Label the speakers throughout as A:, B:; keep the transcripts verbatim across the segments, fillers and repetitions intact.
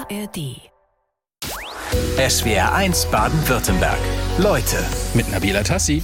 A: A R D.
B: S W R eins Baden-Württemberg. Leute
C: mit Nabila Tassi.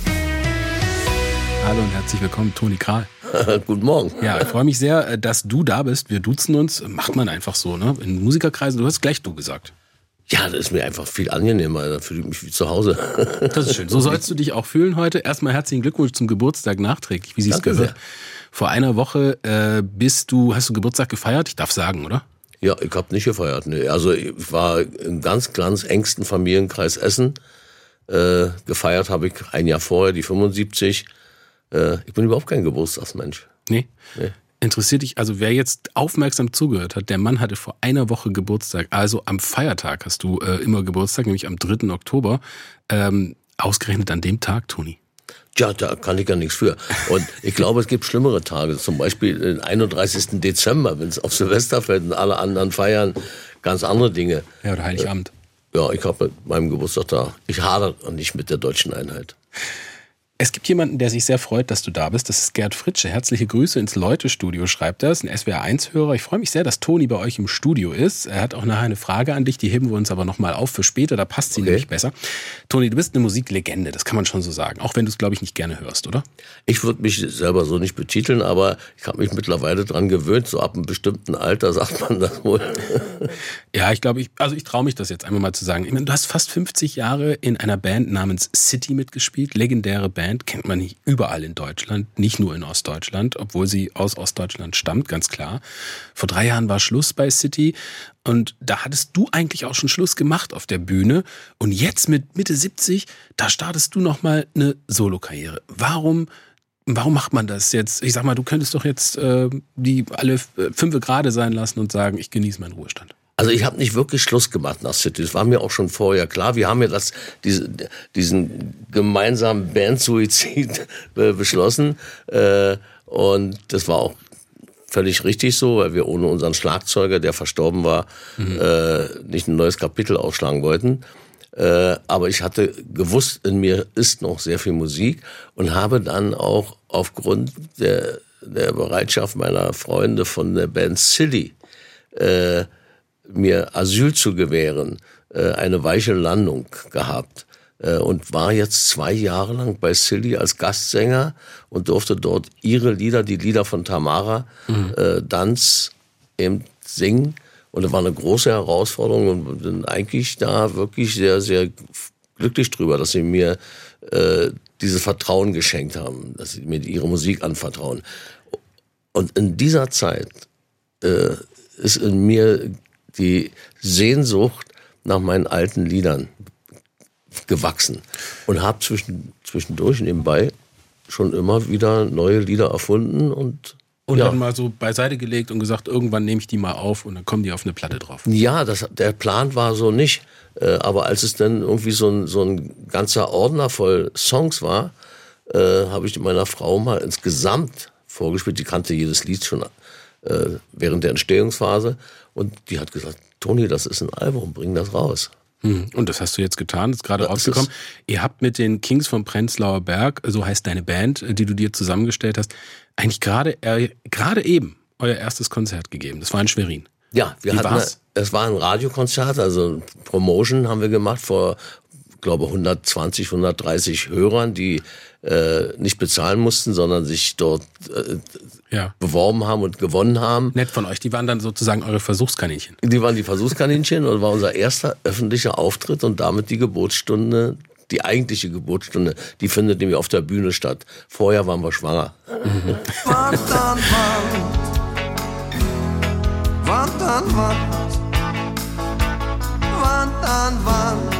C: Hallo und herzlich willkommen, Toni Krahl.
D: Guten Morgen.
C: Ja, ich freue mich sehr, dass du da bist. Wir duzen uns, macht man einfach so, ne? In Musikerkreisen, du hast gleich du gesagt.
D: Ja, das ist mir einfach viel angenehmer, da fühle ich mich wie zu Hause.
C: Das ist schön. So sollst du dich auch fühlen heute. Erstmal herzlichen Glückwunsch zum Geburtstag nachträglich, wie sie es gehört. Vor einer Woche äh, bist du, hast du Geburtstag gefeiert? Ich darf sagen, oder?
D: Ja, ich habe nicht gefeiert. Nee. Also ich war im ganz, ganz engsten Familienkreis Essen. Äh, gefeiert habe ich ein Jahr vorher, die fünfundsiebzig. Äh, ich bin überhaupt kein Geburtstagsmensch.
C: Nee? Nee. Interessiert dich, also wer jetzt aufmerksam zugehört hat, der Mann hatte vor einer Woche Geburtstag, also am Feiertag hast du äh, immer Geburtstag, nämlich am dritten Oktober. Ähm, ausgerechnet an dem Tag, Toni.
D: Ja, da kann ich ja nichts für. Und ich glaube, es gibt schlimmere Tage. Zum Beispiel den einunddreißigsten Dezember, wenn es auf Silvester fällt und alle anderen feiern ganz andere Dinge.
C: Ja, oder Heiligabend.
D: Ja, ich habe mit meinem Geburtstag da. Ich hadere nicht mit der deutschen Einheit.
C: Es gibt jemanden, der sich sehr freut, dass du da bist. Das ist Gerd Fritsche. Herzliche Grüße ins Leute-Studio, schreibt er. Das ist ein S W R eins Hörer. Ich freue mich sehr, dass Toni bei euch im Studio ist. Er hat auch nachher eine Frage an dich, die heben wir uns aber nochmal auf für später. Da passt sie okay. Nämlich besser. Toni, du bist eine Musiklegende, das kann man schon so sagen. Auch wenn du es, glaube ich, nicht gerne hörst, oder?
D: Ich würde mich selber so nicht betiteln, aber ich habe mich mittlerweile dran gewöhnt. So ab einem bestimmten Alter sagt man das wohl.
C: Ja, ich glaube, ich, also ich traue mich das jetzt einmal mal zu sagen. Ich meine, du hast fast fünfzig Jahre in einer Band namens City mitgespielt. Legendäre Band. Kennt man nicht überall in Deutschland, nicht nur in Ostdeutschland, obwohl sie aus Ostdeutschland stammt, ganz klar. Vor drei Jahren war Schluss bei City und da hattest du eigentlich auch schon Schluss gemacht auf der Bühne und jetzt mit Mitte siebzig, da startest du nochmal eine Solokarriere. Warum, warum macht man das jetzt? Ich sag mal, du könntest doch jetzt äh, die alle fünfe gerade sein lassen und sagen, ich genieße meinen Ruhestand.
D: Also ich habe nicht wirklich Schluss gemacht nach City. Das war mir auch schon vorher klar. Wir haben ja das, diese, diesen gemeinsamen Bandsuizid äh, beschlossen. Äh, und das war auch völlig richtig so, weil wir ohne unseren Schlagzeuger, der verstorben war, mhm. äh, nicht ein neues Kapitel aufschlagen wollten. Äh, aber ich hatte gewusst, in mir ist noch sehr viel Musik und habe dann auch aufgrund der, der Bereitschaft meiner Freunde von der Band City äh, mir Asyl zu gewähren, eine weiche Landung gehabt und war jetzt zwei Jahre lang bei Silly als Gastsänger und durfte dort ihre Lieder, die Lieder von Tamara, mhm. äh, Danz eben singen. Und das war eine große Herausforderung und bin eigentlich da wirklich sehr, sehr glücklich drüber, dass sie mir äh, dieses Vertrauen geschenkt haben, dass sie mir ihre Musik anvertrauen. Und in dieser Zeit äh, ist in mir die Sehnsucht nach meinen alten Liedern gewachsen und habe zwischen, zwischendurch nebenbei schon immer wieder neue Lieder erfunden und
C: und
D: ja.
C: dann mal so beiseite gelegt und gesagt, irgendwann nehme ich die mal auf und dann kommen die auf eine Platte drauf.
D: Ja, das, der Plan war so nicht, äh, aber als es dann irgendwie so ein, so ein ganzer Ordner voll Songs war, äh, habe ich meiner Frau mal insgesamt vorgespielt, die kannte jedes Lied schon äh, während der Entstehungsphase. Und die hat gesagt, Toni, das ist ein Album, bring das raus.
C: Und das hast du jetzt getan, ist gerade rausgekommen. Ihr habt mit den Kings vom Prenzlauer Berg, so heißt deine Band, die du dir zusammengestellt hast, eigentlich gerade äh, gerade eben euer erstes Konzert gegeben. Das war in Schwerin.
D: Ja, wir
C: Wie
D: hatten
C: war's?
D: Eine, es war ein Radiokonzert, also Promotion haben wir gemacht vor, ich glaube, hundertzwanzig, hundertdreißig Hörern, die äh, nicht bezahlen mussten, sondern sich dort äh, ja. beworben haben und gewonnen haben.
C: Nett von euch, die waren dann sozusagen eure Versuchskaninchen.
D: Die waren die Versuchskaninchen und war unser erster öffentlicher Auftritt und damit die Geburtsstunde, die eigentliche Geburtsstunde, die findet nämlich auf der Bühne statt. Vorher waren wir schwanger.
E: Mhm. Wand an Wand, Wand an Wand, Wand an Wand.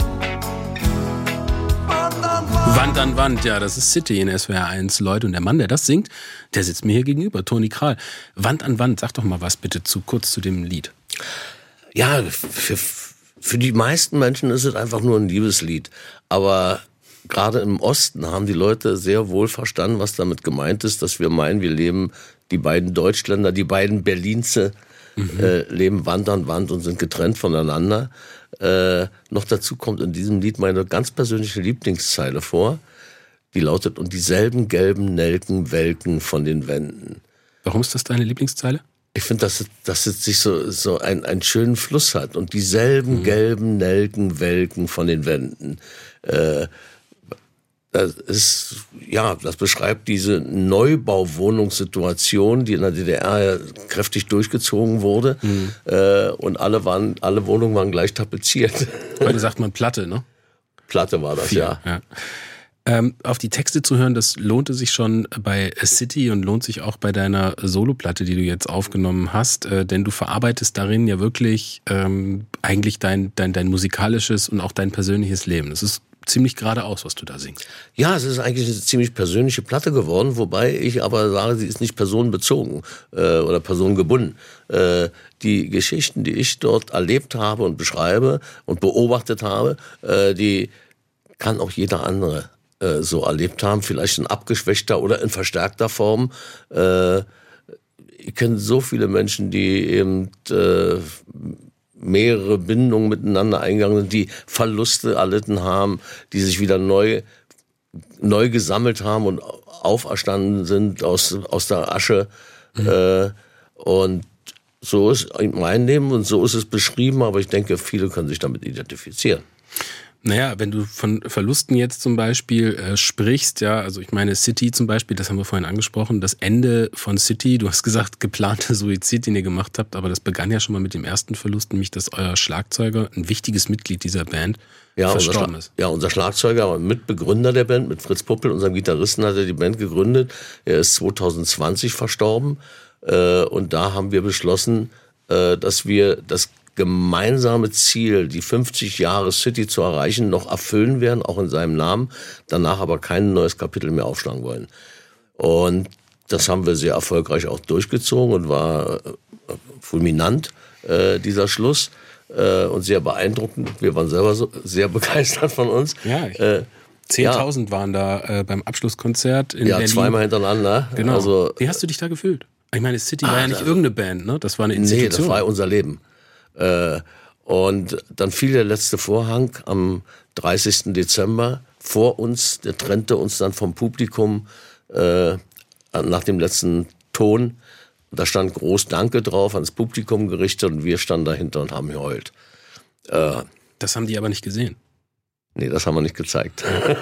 C: Wand an Wand, ja, das ist City in S W R eins, Leute. Und der Mann, der das singt, der sitzt mir hier gegenüber, Toni Krahl. Wand an Wand, sag doch mal was bitte zu kurz zu dem Lied.
D: Ja, für, für die meisten Menschen ist es einfach nur ein Liebeslied. Aber gerade im Osten haben die Leute sehr wohl verstanden, was damit gemeint ist, dass wir meinen, wir leben, die beiden Deutschländer, die beiden Berlinze, mhm. äh, leben Wand an Wand und sind getrennt voneinander. Äh, noch dazu kommt in diesem Lied meine ganz persönliche Lieblingszeile vor, die lautet, und dieselben gelben Nelken welken von den Wänden.
C: Warum ist das deine Lieblingszeile?
D: Ich finde, dass, dass es sich so, so ein, einen schönen Fluss hat und dieselben mhm. gelben Nelken welken von den Wänden. Äh, das ist, ja, das beschreibt diese Neubauwohnungssituation, die in der D D R ja kräftig durchgezogen wurde. Mhm. Äh, und alle waren, alle Wohnungen waren gleich tapeziert.
C: Heute sagt man Platte, ne?
D: Platte war das,
C: Vier,
D: ja.
C: ja. Ähm, auf die Texte zu hören, das lohnte sich schon bei City und lohnt sich auch bei deiner Soloplatte, die du jetzt aufgenommen hast, äh, denn du verarbeitest darin ja wirklich ähm, eigentlich dein, dein, dein musikalisches und auch dein persönliches Leben. Das ist ziemlich geradeaus, was du da singst.
D: Ja, es ist eigentlich eine ziemlich persönliche Platte geworden, wobei ich aber sage, sie ist nicht personenbezogen äh, oder personengebunden. Äh, die Geschichten, die ich dort erlebt habe und beschreibe und beobachtet habe, äh, die kann auch jeder andere so erlebt haben, vielleicht in abgeschwächter oder in verstärkter Form. Äh, ich kenne so viele Menschen, die eben äh, mehrere Bindungen miteinander eingegangen sind, die Verluste erlitten haben, die sich wieder neu, neu gesammelt haben und auferstanden sind aus, aus der Asche. Mhm. Äh, und so ist mein Leben und so ist es beschrieben, aber ich denke, viele können sich damit identifizieren.
C: Naja, wenn du von Verlusten jetzt zum Beispiel äh, sprichst, ja, also ich meine City zum Beispiel, das haben wir vorhin angesprochen, das Ende von City, du hast gesagt, geplante Suizid, den ihr gemacht habt, aber das begann ja schon mal mit dem ersten Verlust, nämlich dass euer Schlagzeuger, ein wichtiges Mitglied dieser Band, ja, verstorben
D: unser
C: ist.
D: Ja, unser Schlagzeuger war Mitbegründer der Band, mit Fritz Puppel, unserem Gitarristen, hat er die Band gegründet. Er ist zwanzig zwanzig verstorben äh, und da haben wir beschlossen, äh, dass wir das gemeinsame Ziel, die fünfzig Jahre City zu erreichen, noch erfüllen werden, auch in seinem Namen, danach aber kein neues Kapitel mehr aufschlagen wollen. Und das haben wir sehr erfolgreich auch durchgezogen und war äh, fulminant, äh, dieser Schluss, äh, und sehr beeindruckend. Wir waren selber so, sehr begeistert von uns.
C: Ja, ich äh, zehntausend ja. waren da äh, beim Abschlusskonzert in
D: ja,
C: Berlin. Ja,
D: zweimal hintereinander.
C: Genau.
D: Also,
C: wie hast du dich da gefühlt? Ich meine, City
D: ah,
C: war ja nicht
D: das,
C: irgendeine Band, ne? Das war eine Institution.
D: Nee, das war unser Leben. Äh, und dann fiel der letzte Vorhang am dreißigsten Dezember vor uns, der trennte uns dann vom Publikum äh, nach dem letzten Ton. Da stand groß Danke drauf, ans Publikum gerichtet, und wir standen dahinter und haben geheult. Äh,
C: das haben die aber nicht gesehen.
D: Nee, das haben wir nicht gezeigt.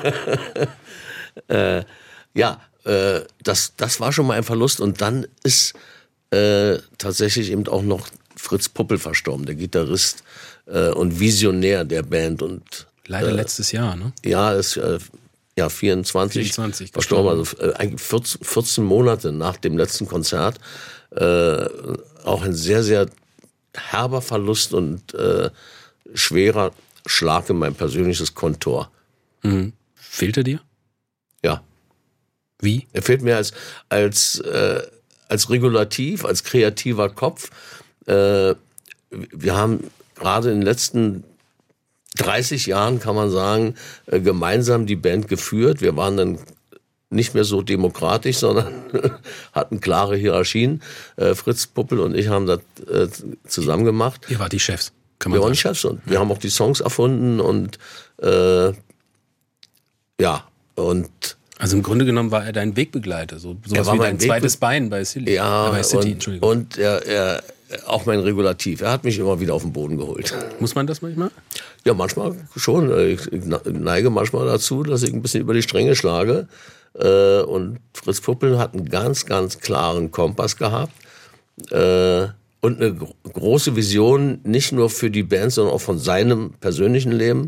D: äh, ja, äh, das, das war schon mal ein Verlust, und dann ist äh, tatsächlich eben auch noch Fritz Puppel verstorben, der Gitarrist äh, und Visionär der Band. Und
C: leider
D: äh,
C: letztes Jahr, ne?
D: Ja, ist äh, ja vierundzwanzig, vierundzwanzig verstorben, also äh, eigentlich vierzehn, vierzehn Monate nach dem letzten Konzert. Äh, auch ein sehr, sehr herber Verlust und äh, schwerer Schlag in mein persönliches Kontor.
C: Mhm. Fehlt er dir?
D: Ja.
C: Wie?
D: Er fehlt mir als als äh, als Regulativ, als kreativer Kopf. Äh, wir haben gerade in den letzten dreißig Jahren, kann man sagen, äh, gemeinsam die Band geführt. Wir waren dann nicht mehr so demokratisch, sondern hatten klare Hierarchien. Äh, Fritz Puppel und ich haben das äh, zusammen gemacht.
C: Ihr wart die Chefs, kann man
D: wir
C: sagen.
D: waren die Chefs, und wir haben auch die Songs erfunden und äh, ja, und
C: also im Grunde genommen war er dein Wegbegleiter, so sowas wie dein zweites Bein bei City.
D: Ja,
C: äh, bei City,
D: und,
C: Entschuldigung.
D: Und er, er, auch mein Regulativ. Er hat mich immer wieder auf den Boden geholt.
C: Muss man das manchmal?
D: Ja, manchmal schon. Ich neige manchmal dazu, dass ich ein bisschen über die Stränge schlage. Und Fritz Puppel hat einen ganz, ganz klaren Kompass gehabt. Und eine große Vision, nicht nur für die Band, sondern auch von seinem persönlichen Leben.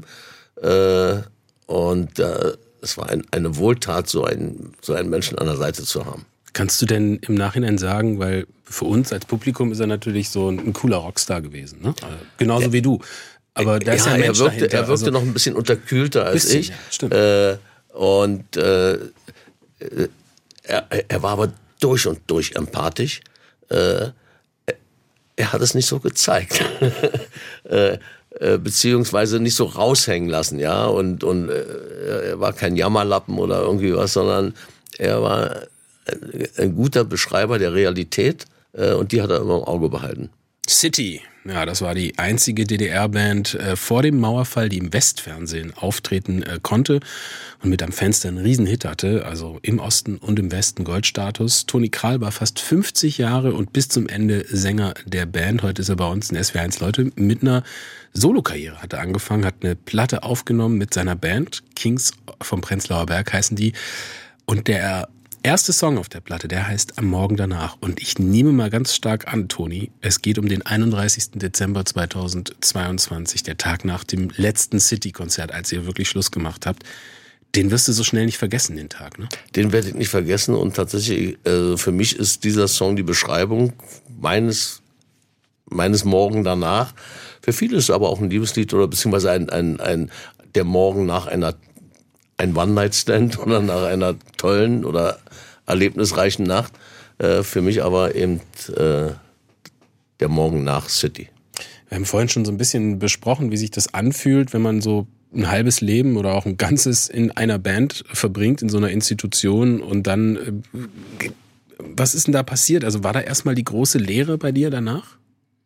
D: Und es war ein, eine Wohltat, so einen, so einen Menschen an der Seite zu haben.
C: Kannst du denn im Nachhinein sagen, weil für uns als Publikum ist er natürlich so ein, ein cooler Rockstar gewesen, ne? Also genauso ja. wie du. Aber da ist ja, ja ein Mensch
D: er wirkte,
C: dahinter.
D: Er wirkte also noch ein bisschen unterkühlter als
C: bisschen,
D: ich.
C: Ja, stimmt.
D: Äh, und äh, er, er war aber durch und durch empathisch. Äh, er hat es nicht so gezeigt. äh, beziehungsweise nicht so raushängen lassen, ja, und, und äh, er war kein Jammerlappen oder irgendwie was, sondern er war ein, ein guter Beschreiber der Realität, äh, und die hat er immer im Auge behalten.
C: City, ja, das war die einzige D D R-Band äh, vor dem Mauerfall, die im Westfernsehen auftreten äh, konnte und mit am Fenster einen Riesenhit hatte, also im Osten und im Westen Goldstatus. Toni Kral war fast fünfzig Jahre und bis zum Ende Sänger der Band. Heute ist er bei uns in S W R eins Leute mit einer Solokarriere. Hat er angefangen, hat eine Platte aufgenommen mit seiner Band, Kings vom Prenzlauer Berg heißen die. Und der erste Song auf der Platte, der heißt Am Morgen danach. Und ich nehme mal ganz stark an, Toni, es geht um den einunddreißigsten Dezember zweitausendzweiundzwanzig, der Tag nach dem letzten City-Konzert, als ihr wirklich Schluss gemacht habt. Den wirst du so schnell nicht vergessen, den Tag, ne?
D: Den werde ich nicht vergessen und tatsächlich, äh, für mich ist dieser Song die Beschreibung meines, meines Morgen danach. Für viele ist es aber auch ein Liebeslied oder beziehungsweise ein, ein, ein, der Morgen nach einer ein One-Night-Stand oder nach einer tollen oder erlebnisreichen Nacht. Äh, für mich aber eben äh, der Morgen nach City.
C: Wir haben vorhin schon so ein bisschen besprochen, wie sich das anfühlt, wenn man so ein halbes Leben oder auch ein ganzes in einer Band verbringt, in so einer Institution und dann, äh, was ist denn da passiert? Also war da erstmal die große Leere bei dir danach?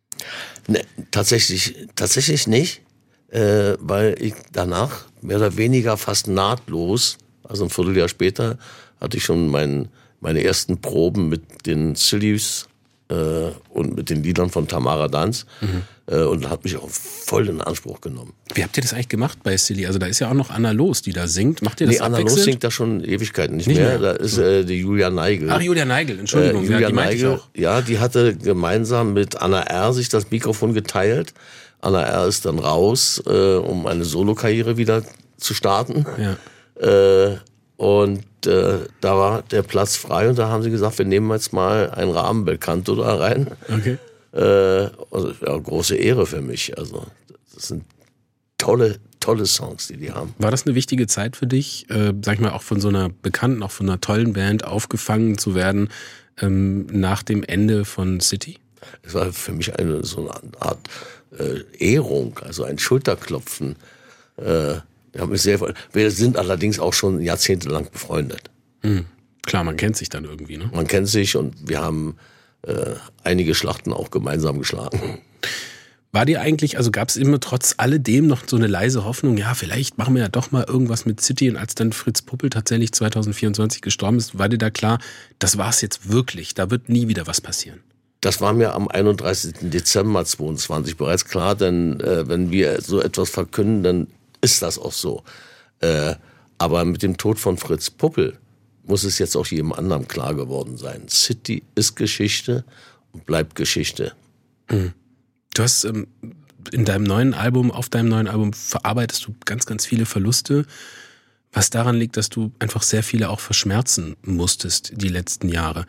D: Ne, tatsächlich, tatsächlich nicht. Äh, weil ich danach mehr oder weniger fast nahtlos, also ein Vierteljahr später, hatte ich schon mein, meine ersten Proben mit den Sillies äh, und mit den Liedern von Tamara Danz mhm. äh, und hat mich auch voll in Anspruch genommen.
C: Wie habt ihr das eigentlich gemacht bei Silly? Also da ist ja auch noch Anna Los, die da singt. Macht ihr das
D: nee, Anna Los singt da schon Ewigkeiten nicht, nicht mehr. mehr. Da ist äh, die Julia Neigel.
C: Ach, Julia Neigel, Entschuldigung.
D: Äh, Julia
C: ja, die meinte
D: Neigel,
C: ich auch.
D: Ja, die hatte gemeinsam mit Anna R. sich das Mikrofon geteilt. Anna R. ist dann raus, äh, um eine Solokarriere wieder zu starten.
C: Ja.
D: Äh, und äh, da war der Platz frei und da haben sie gesagt, wir nehmen jetzt mal ein Rahmenbelcanto da rein.
C: Okay.
D: Äh, also, ja, große Ehre für mich. Also das sind tolle, tolle Songs, die die haben.
C: War das eine wichtige Zeit für dich, äh, sag ich mal, auch von so einer bekannten, auch von einer tollen Band aufgefangen zu werden ähm, nach dem Ende von City?
D: Es war für mich eine so eine Art äh, Ehrung, also ein Schulterklopfen. Äh, wir, haben mich sehr, wir sind allerdings auch schon jahrzehntelang befreundet.
C: Mhm. Klar, man kennt sich dann irgendwie, ne?
D: Man kennt sich und wir haben äh, einige Schlachten auch gemeinsam geschlagen.
C: War dir eigentlich, also gab es immer trotz alledem noch so eine leise Hoffnung, ja, vielleicht machen wir ja doch mal irgendwas mit City, und als dann Fritz Puppel tatsächlich zweitausendvierundzwanzig gestorben ist, war dir da klar, das war's jetzt wirklich, da wird nie wieder was passieren?
D: Das war mir am einunddreißigsten Dezember zweiundzwanzig bereits klar, denn äh, wenn wir so etwas verkünden, dann ist das auch so. Äh, aber mit dem Tod von Fritz Puppel muss es jetzt auch jedem anderen klar geworden sein. City ist Geschichte und bleibt Geschichte.
C: Mhm. Du hast ähm, in deinem neuen Album, auf deinem neuen Album verarbeitest du ganz, ganz viele Verluste, was daran liegt, dass du einfach sehr viele auch verschmerzen musstest die letzten Jahre.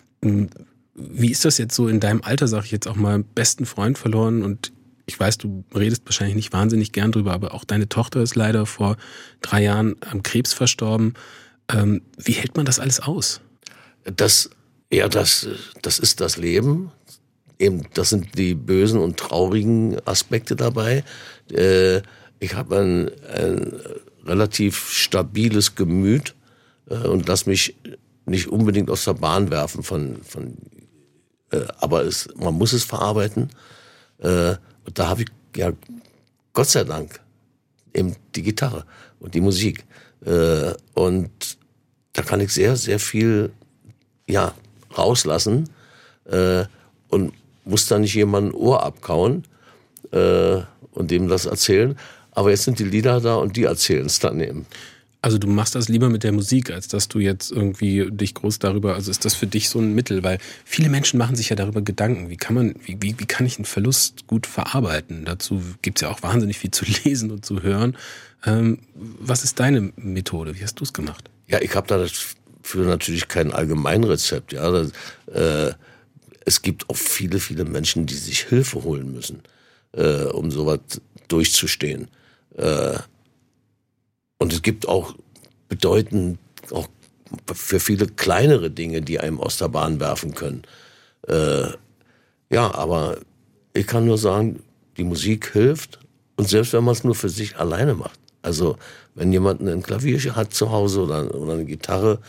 C: Wie ist das jetzt so in deinem Alter, sag ich jetzt auch mal, besten Freund verloren, und ich weiß, du redest wahrscheinlich nicht wahnsinnig gern drüber, aber auch deine Tochter ist leider vor drei Jahren am Krebs verstorben. Ähm, wie hält man das alles aus?
D: Das, ja, das, das ist das Leben. Eben, das sind die bösen und traurigen Aspekte dabei. Äh, ich habe ein, ein relativ stabiles Gemüt äh, und lass mich nicht unbedingt aus der Bahn werfen von, von äh, aber es, man muss es verarbeiten. Äh, und da habe ich ja Gott sei Dank eben die Gitarre und die Musik. Äh, und da kann ich sehr, sehr viel ja rauslassen äh, und muss da nicht jemandem ein Ohr abkauen äh, und dem das erzählen. Aber jetzt sind die Lieder da und die erzählen es dann eben.
C: Also du machst das lieber mit der Musik, als dass du jetzt irgendwie dich groß darüber, also ist das für dich so ein Mittel? Weil viele Menschen machen sich ja darüber Gedanken, wie kann man, wie, wie, wie kann ich einen Verlust gut verarbeiten? Dazu gibt's ja auch wahnsinnig viel zu lesen und zu hören. Ähm, was ist deine Methode? Wie hast du es gemacht?
D: Ja, ich habe dafür natürlich kein Allgemeinrezept. Ja, das, äh, es gibt auch viele, viele Menschen, die sich Hilfe holen müssen, äh, um sowas durchzustehen. Äh, und es gibt auch bedeutend, auch für viele kleinere Dinge, die einem aus der Bahn werfen können. Äh, ja, aber ich kann nur sagen, die Musik hilft, und selbst wenn man es nur für sich alleine macht. Also wenn jemand ein Klavier hat zu Hause oder, oder eine Gitarre,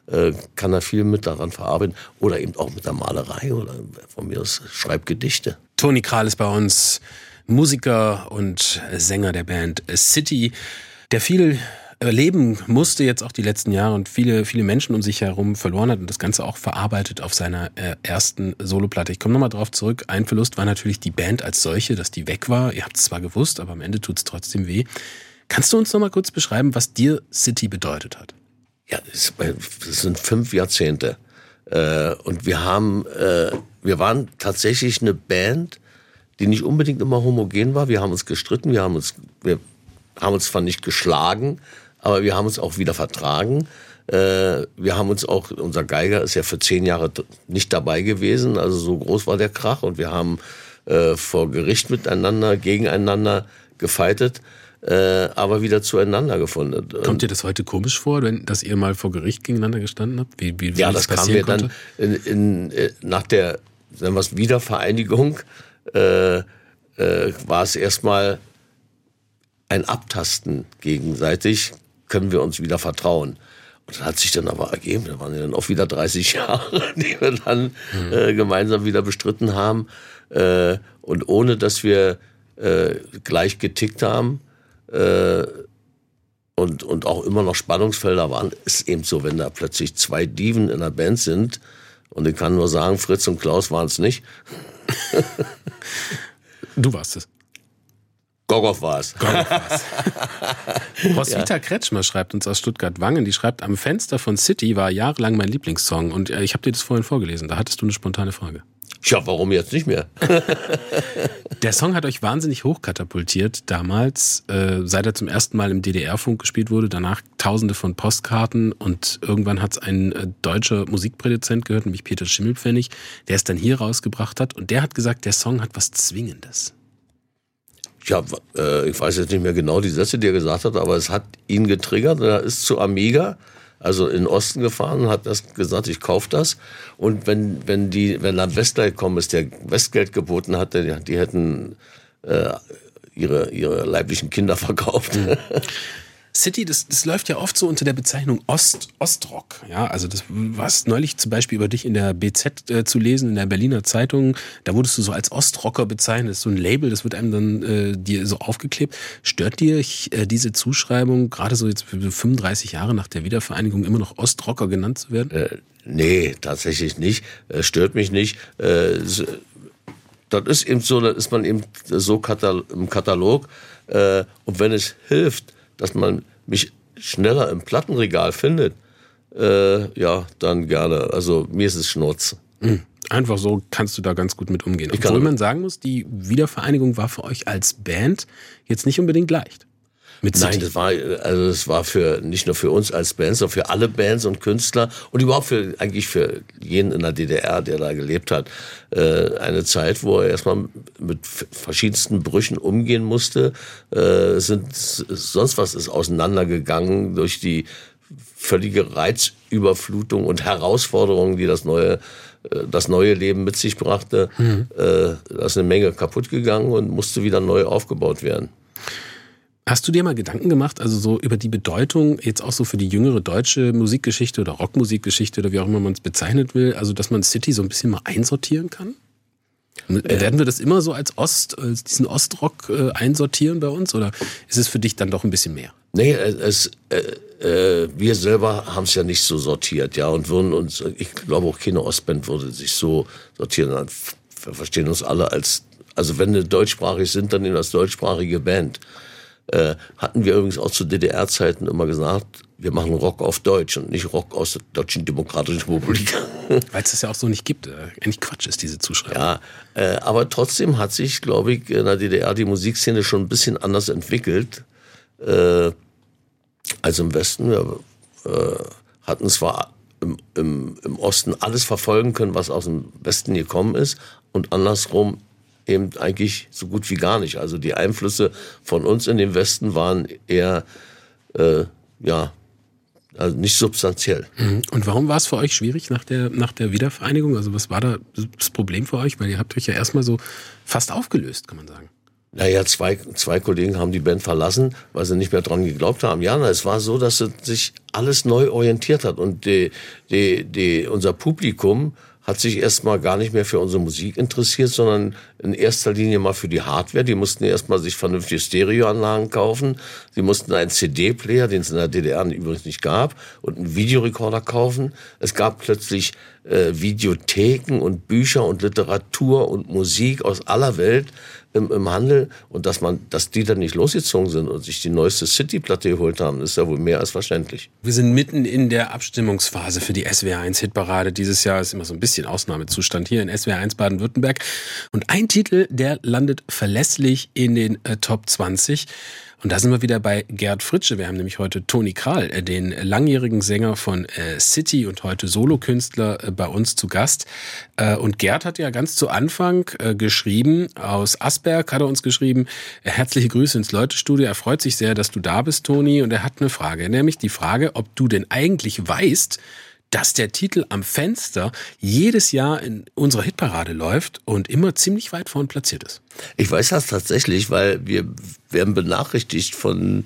D: äh, kann er viel mit daran verarbeiten. Oder eben auch mit der Malerei oder von mir aus schreibt Gedichte.
C: Toni Kral ist bei uns, Musiker und Sänger der Band City, der viel erleben musste jetzt auch die letzten Jahre und viele, viele Menschen um sich herum verloren hat und das Ganze auch verarbeitet auf seiner äh, ersten Soloplatte. Ich komme nochmal drauf zurück. Ein Verlust war natürlich die Band als solche, dass die weg war. Ihr habt es zwar gewusst, aber am Ende tut es trotzdem weh. Kannst du uns nochmal kurz beschreiben, was dir City bedeutet hat?
D: Ja, das sind fünf Jahrzehnte. Und wir haben, wir waren tatsächlich eine Band, die nicht unbedingt immer homogen war. Wir haben uns gestritten, wir haben uns, wir haben uns zwar nicht geschlagen, aber wir haben uns auch wieder vertragen. Wir haben uns auch, unser Geiger ist ja für zehn Jahre nicht dabei gewesen, also so groß war der Krach und wir haben vor Gericht miteinander, gegeneinander gefeitet. Äh, aber wieder zueinander gefunden.
C: Kommt dir das heute komisch vor, wenn, dass ihr mal vor Gericht gegeneinander gestanden habt? Wie, wie, wie
D: ja, das, das kam mir dann in, in, in, nach der sagen wir es, Wiedervereinigung äh, äh, war es erstmal ein Abtasten gegenseitig, können wir uns wieder vertrauen. Und das hat sich dann aber ergeben, da waren ja dann auch wieder dreißig Jahre, die wir dann mhm. äh, gemeinsam wieder bestritten haben. Äh, und ohne, dass wir äh, gleich getickt haben, Äh, und, und auch immer noch Spannungsfelder waren, ist eben so, wenn da plötzlich zwei Diven in der Band sind, und ich kann nur sagen, Fritz und Klaus waren es nicht.
C: Du warst es.
D: Gogow war es.
C: Gogow war es. Roswitha ja. Kretschmer schreibt uns aus Stuttgart-Wangen, die schreibt, am Fenster von City war jahrelang mein Lieblingssong, und ich habe dir das vorhin vorgelesen, da hattest du eine spontane Frage.
D: Tja, warum jetzt nicht mehr?
C: Der Song hat euch wahnsinnig hochkatapultiert damals, äh, seit er zum ersten Mal im D D R-Funk gespielt wurde, danach tausende von Postkarten, und irgendwann hat es ein äh, deutscher Musikproduzent gehört, nämlich Peter Schimmelpfennig, der es dann hier rausgebracht hat, und der hat gesagt, der Song hat was Zwingendes.
D: Ja, äh, ich weiß jetzt nicht mehr genau die Sätze, die er gesagt hat, aber es hat ihn getriggert, er ist zu Amiga, also in den Osten gefahren, und hat das gesagt, ich kaufe das. Und wenn wenn die wenn dann Westgeld gekommen ist, der Westgeld geboten hatte, die, die hätten äh, ihre ihre leiblichen Kinder verkauft.
C: Mhm. City, das, das läuft ja oft so unter der Bezeichnung Ost, Ostrock. Ja, also das war neulich zum Beispiel über dich in der B Z äh, zu lesen, in der Berliner Zeitung. Da wurdest du so als Ostrocker bezeichnet. Das ist so ein Label, das wird einem dann äh, dir so aufgeklebt. Stört dir äh, diese Zuschreibung, gerade so jetzt für fünfunddreißig Jahre nach der Wiedervereinigung, immer noch Ostrocker genannt zu werden?
D: Äh, nee, tatsächlich nicht. Äh, stört mich nicht. Äh, das ist eben so, das ist man eben so Katal- im Katalog. Äh, und wenn es hilft, dass man mich schneller im Plattenregal findet, äh, ja, dann gerne. Also mir ist es Schnurz.
C: Einfach so kannst du da ganz gut mit umgehen. Obwohl man sagen muss, die Wiedervereinigung war für euch als Band jetzt nicht unbedingt leicht. Mit
D: Nein, das war, also das war für, nicht nur für uns als Bands, sondern für alle Bands und Künstler und überhaupt für, eigentlich für jeden in der D D R, der da gelebt hat, äh, eine Zeit, wo er erstmal mit verschiedensten Brüchen umgehen musste. Äh, sind, sonst was ist auseinandergegangen durch die völlige Reizüberflutung und Herausforderungen, die das neue, das neue Leben mit sich brachte. Mhm. Äh, da ist eine Menge kaputt gegangen und musste wieder neu aufgebaut werden.
C: Hast du dir mal Gedanken gemacht, also so über die Bedeutung jetzt auch so für die jüngere deutsche Musikgeschichte oder Rockmusikgeschichte oder wie auch immer man es bezeichnet will, also dass man City so ein bisschen mal einsortieren kann? Äh, Werden wir das immer so als Ost, als diesen Ostrock äh, einsortieren bei uns, oder ist es für dich dann doch ein bisschen mehr?
D: Nee, es, äh, äh, wir selber haben es ja nicht so sortiert, ja, und würden uns, ich glaube auch keine Ostband würde sich so sortieren. Wir verstehen uns alle als, also wenn wir deutschsprachig sind, dann eben als deutschsprachige Band. Äh, hatten wir übrigens auch zu D D R-Zeiten immer gesagt, wir machen Rock auf Deutsch und nicht Rock aus der Deutschen Demokratischen Republik.
C: Weil es das ja auch so nicht gibt. Äh, eigentlich Quatsch ist diese Zuschreibung.
D: Ja, äh, aber trotzdem hat sich, glaube ich, in der D D R die Musikszene schon ein bisschen anders entwickelt äh, als im Westen. Wir äh, hatten zwar im, im, im Osten alles verfolgen können, was aus dem Westen gekommen ist, und andersrum eben eigentlich so gut wie gar nicht. Also die Einflüsse von uns in dem Westen waren eher, äh, ja, also nicht substanziell.
C: Und warum war es für euch schwierig nach der, nach der Wiedervereinigung? Also was war da das Problem für euch? Weil ihr habt euch ja erstmal so fast aufgelöst, kann man sagen.
D: Naja, zwei, zwei Kollegen haben die Band verlassen, weil sie nicht mehr dran geglaubt haben. Ja, na, es war so, dass sich alles neu orientiert hat. Und die, die, die, unser Publikum hat sich erstmal gar nicht mehr für unsere Musik interessiert, sondern in erster Linie mal für die Hardware. Die mussten erstmal sich vernünftige Stereoanlagen kaufen. Sie mussten einen C D-Player, den es in der D D R übrigens nicht gab, und einen Videorekorder kaufen. Es gab plötzlich äh, Videotheken und Bücher und Literatur und Musik aus aller Welt im, im Handel. Und dass man, dass die dann nicht losgezogen sind und sich die neueste City-Platte geholt haben, ist ja wohl mehr als verständlich.
C: Wir sind mitten in der Abstimmungsphase für die S W R eins Hitparade. Dieses Jahr ist immer so ein bisschen Ausnahmezustand hier in S W R eins Baden-Württemberg. Und ein Titel, der landet verlässlich in den äh, Top zwanzig. Und da sind wir wieder bei Gerd Fritsche. Wir haben nämlich heute Toni Kral, äh, den langjährigen Sänger von äh, City und heute Solokünstler, äh, bei uns zu Gast. Äh, und Gerd hat ja ganz zu Anfang äh, geschrieben, aus Asberg hat er uns geschrieben, äh, herzliche Grüße ins Leute-Studio. Er freut sich sehr, dass du da bist, Toni. Und er hat eine Frage, nämlich die Frage, ob du denn eigentlich weißt, dass der Titel Am Fenster jedes Jahr in unserer Hitparade läuft und immer ziemlich weit vorn platziert ist.
D: Ich weiß das tatsächlich, weil wir werden benachrichtigt von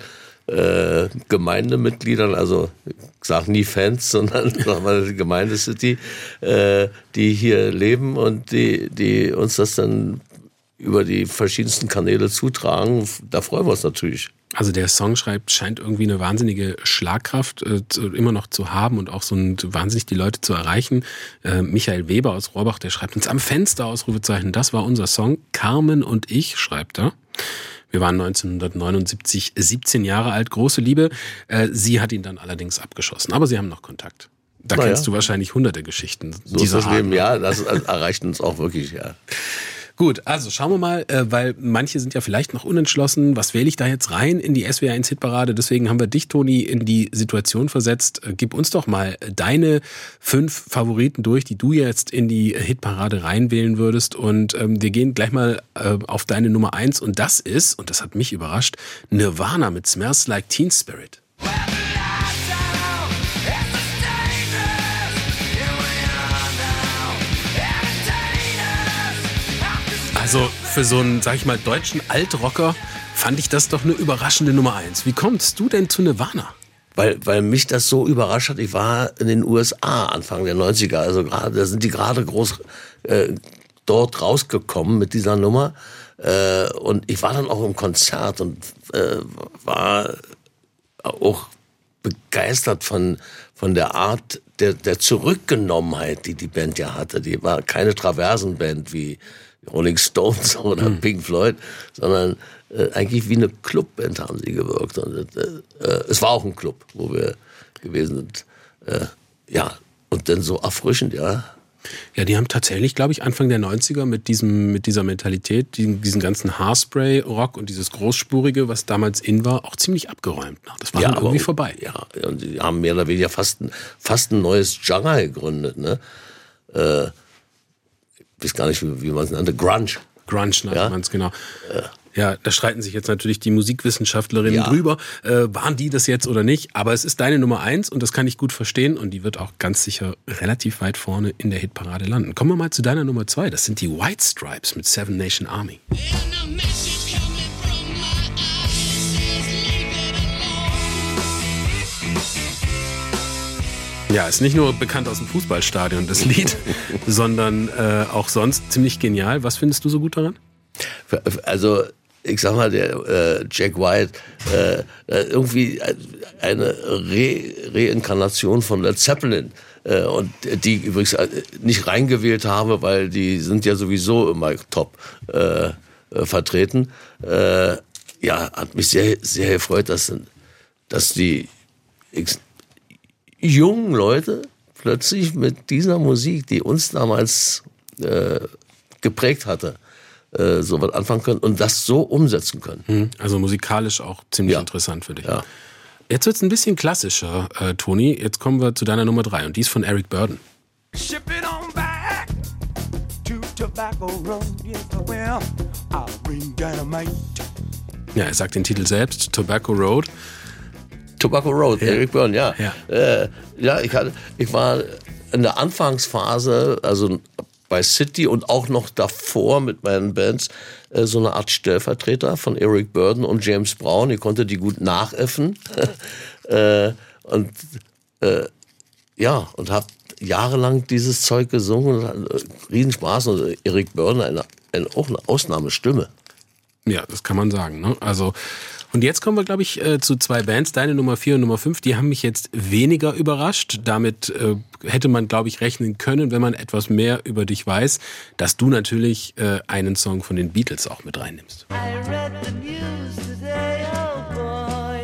D: äh, Gemeindemitgliedern, also ich sage nie Fans, sondern sag mal Gemeindecity, äh, die hier leben und die, die uns das dann über die verschiedensten Kanäle zutragen. Da freuen wir uns natürlich.
C: Also der Song schreibt, scheint irgendwie eine wahnsinnige Schlagkraft äh, zu, immer noch zu haben und auch so ein, wahnsinnig die Leute zu erreichen. Äh, Michael Weber aus Rohrbach, der schreibt uns Am Fenster, Ausrufezeichen, das war unser Song. Carmen und ich, schreibt er. Wir waren neunzehnhundertneunundsiebzig siebzehn Jahre alt, große Liebe. Äh, sie hat ihn dann allerdings abgeschossen, aber sie haben noch Kontakt. Da
D: Na
C: kennst
D: ja.
C: du wahrscheinlich hunderte Geschichten.
D: So ist das
C: Art.
D: Leben, ja, das erreicht uns auch wirklich, ja.
C: Gut, also schauen wir mal, äh, weil manche sind ja vielleicht noch unentschlossen, was wähle ich da jetzt rein in die S W R eins Hitparade? Deswegen haben wir dich, Toni, in die Situation versetzt. Äh, gib uns doch mal deine fünf Favoriten durch, die du jetzt in die Hitparade reinwählen würdest. Und ähm, wir gehen gleich mal äh, auf deine Nummer eins. Und das ist, und das hat mich überrascht, Nirvana mit Smells Like Teen Spirit. Also für so einen, sag ich mal, deutschen Altrocker fand ich das doch eine überraschende Nummer eins. Wie kommst du denn zu Nirvana?
D: Weil, weil mich das so überrascht hat. Ich war in den U S A Anfang der neunziger, also gerade, da sind die gerade groß äh, dort rausgekommen mit dieser Nummer. Äh, und ich war dann auch im Konzert und äh, war auch begeistert von, von der Art der, der Zurückgenommenheit, die die Band ja hatte. Die war keine Traversenband wie Rolling Stones oder mhm. Pink Floyd, sondern äh, eigentlich wie eine Clubband haben sie gewirkt. Und, äh, äh, es war auch ein Club, wo wir gewesen sind. Äh, ja, und dann so erfrischend, ja.
C: Ja, die haben tatsächlich, glaube ich, Anfang der neunziger mit diesem, mit dieser Mentalität, diesen, diesen ganzen Haarspray-Rock und dieses Großspurige, was damals in war, auch ziemlich abgeräumt. Das war
D: ja,
C: dann irgendwie
D: aber,
C: vorbei.
D: Ja, und die haben mehr oder weniger fast ein, fast ein neues Genre gegründet, ne? Äh, ich weiß gar nicht, wie, wie man es nannte, Grunge.
C: Grunge nannte
D: ja?
C: man es, genau. Ja, da streiten sich jetzt natürlich die Musikwissenschaftlerinnen
D: ja.
C: drüber. Äh, waren die das jetzt oder nicht? Aber es ist deine Nummer eins und das kann ich gut verstehen und die wird auch ganz sicher relativ weit vorne in der Hitparade landen. Kommen wir mal zu deiner Nummer zwei. Das sind die White Stripes mit Seven Nation Army. Ja, ist nicht nur bekannt aus dem Fußballstadion, das Lied, sondern äh, auch sonst ziemlich genial. Was findest du so gut daran?
D: Also, ich sag mal, der äh, Jack White, äh, irgendwie eine Re- Reinkarnation von Led Zeppelin. Äh, und die ich übrigens nicht reingewählt habe, weil die sind ja sowieso immer top äh, äh, vertreten. Äh, ja, hat mich sehr, sehr gefreut, dass, dass die ich, jungen Leute plötzlich mit dieser Musik, die uns damals äh, geprägt hatte, äh, so was anfangen können und das so umsetzen können.
C: Also musikalisch auch ziemlich
D: ja.
C: interessant für dich.
D: Ja.
C: Jetzt wird's ein bisschen klassischer, äh, Toni. Jetzt kommen wir zu deiner Nummer drei und die ist von Eric Burdon.
E: Ship it on back to Tobacco Road. Yes, I will. I'll bring dynamite.
C: Ja, er sagt den Titel selbst, Tobacco Road.
D: Tobacco Road, ja. Eric Burdon, ja.
C: Ja,
D: äh, ja ich, hatte, ich war in der Anfangsphase, also bei City und auch noch davor mit meinen Bands äh, so eine Art Stellvertreter von Eric Burdon und James Brown. Ich konnte die gut nachäffen. äh, und äh, ja, und habe jahrelang dieses Zeug gesungen und hatte riesen Spaß. Und Eric Burdon, eine, eine, auch eine Ausnahmestimme.
C: Ja, das kann man sagen. Ne? Also, und jetzt kommen wir, glaube ich, äh, zu zwei Bands. Deine Nummer vier und Nummer fünf, die haben mich jetzt weniger überrascht. Damit äh, hätte man, glaube ich, rechnen können, wenn man etwas mehr über dich weiß, dass du natürlich äh, einen Song von den Beatles auch mit reinnimmst.
A: I read the news today, oh boy.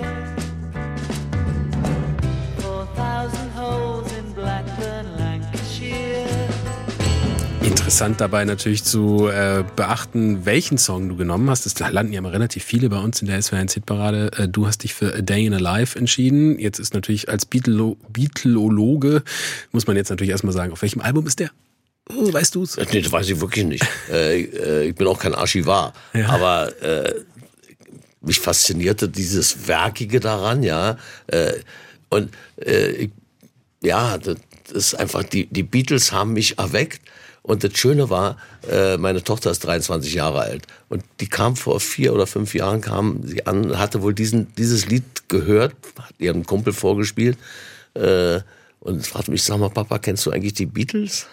A: four thousand holes in Blackburn, Lancashire.
C: Interessant dabei natürlich zu äh, beachten, welchen Song du genommen hast. Es landen ja immer relativ viele bei uns in der S W R eins Hitparade. Äh, du hast dich für A Day in a Life entschieden. Jetzt ist natürlich als Beatle- Beatlologe, muss man jetzt natürlich erstmal sagen, auf welchem Album ist der? Oh, weißt du's?
D: Nee, das weiß ich wirklich nicht. äh, äh, ich bin auch kein Archivar.
C: Ja.
D: Aber äh, mich faszinierte dieses Werkige daran, ja. Äh, und äh, ich, ja, das ist einfach, die, die Beatles haben mich erweckt. Und das Schöne war, äh, meine Tochter ist dreiundzwanzig Jahre alt. Und die kam vor vier oder fünf Jahren, kam sie an, hatte wohl diesen, dieses Lied gehört, hat ihrem Kumpel vorgespielt. Äh, und fragte mich, sag mal, Papa, kennst du eigentlich die Beatles?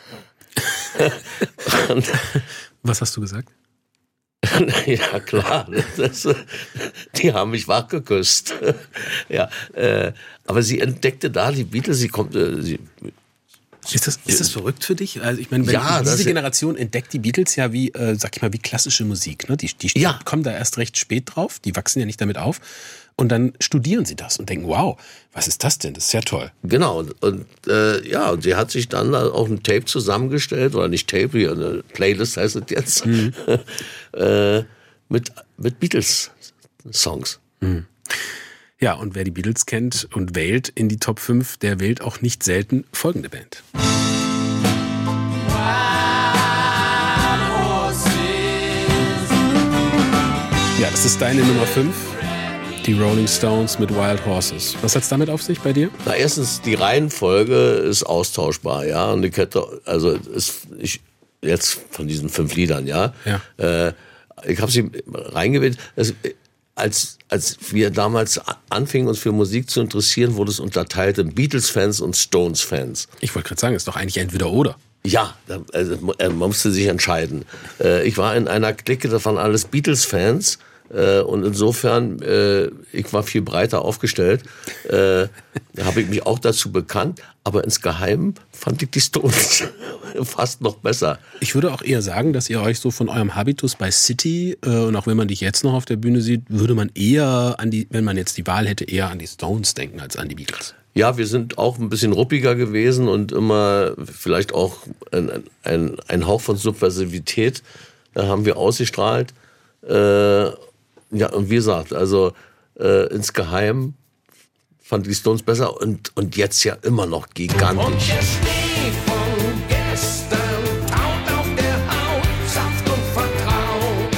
D: Und,
C: Was hast du gesagt?
D: ja, klar. Das, die haben mich wach geküsst. ja, äh, aber sie entdeckte da die Beatles. Sie kommt, äh, sie,
C: Ist das, ist das verrückt für dich? Also ich meine, wenn
D: Ja,
C: diese
D: das-
C: Generation entdeckt die Beatles ja wie, äh, sag ich mal, wie klassische Musik. Ne? Die, die
D: Ja.
C: kommen da erst recht spät drauf, die wachsen ja nicht damit auf. Und dann studieren sie das und denken, wow, was ist das denn? Das ist ja toll.
D: Genau, und, und äh, ja, und sie hat sich dann auch ein Tape zusammengestellt, oder nicht Tape, hier eine Playlist heißt es jetzt,
C: Mhm.
D: äh, mit, mit Beatles-Songs.
C: Ja, und wer die Beatles kennt und wählt in die Top fünf, der wählt auch nicht selten folgende Band. Ja, das ist deine Nummer fünf. Die Rolling Stones mit Wild Horses. Was hat's damit auf sich bei dir?
D: Na, erstens, die Reihenfolge ist austauschbar, ja, und ich hätte, also, ist, ich, jetzt von diesen fünf Liedern, ja,
C: Ja.
D: Äh, ich habe sie reingewählt. Es, als, als wir damals anfingen, uns für Musik zu interessieren, wurde es unterteilt in Beatles-Fans und Stones-Fans.
C: Ich wollte gerade sagen, ist doch eigentlich entweder oder.
D: Ja, da- also, man musste sich entscheiden. Äh, Ich war in einer Clique, das waren alles Beatles-Fans. Äh, Und insofern, äh, ich war viel breiter aufgestellt. Äh, Da habe ich mich auch dazu bekannt. Aber insgeheim fand ich die Stones fast noch besser.
C: Ich würde auch eher sagen, dass ihr euch so von eurem Habitus bei City, äh, und auch wenn man dich jetzt noch auf der Bühne sieht, würde man eher an die, wenn man jetzt die Wahl hätte, eher an die Stones denken als an die Beatles.
D: Ja, wir sind auch ein bisschen ruppiger gewesen und immer vielleicht auch ein, ein, ein Hauch von Subversivität äh, haben wir ausgestrahlt. Äh, ja, und wie gesagt, also äh, insgeheim fand ich die Stones besser und, und jetzt ja immer noch gigantisch.
E: Und der Schnee von gestern taut auf der Haut, sanft und vertraut.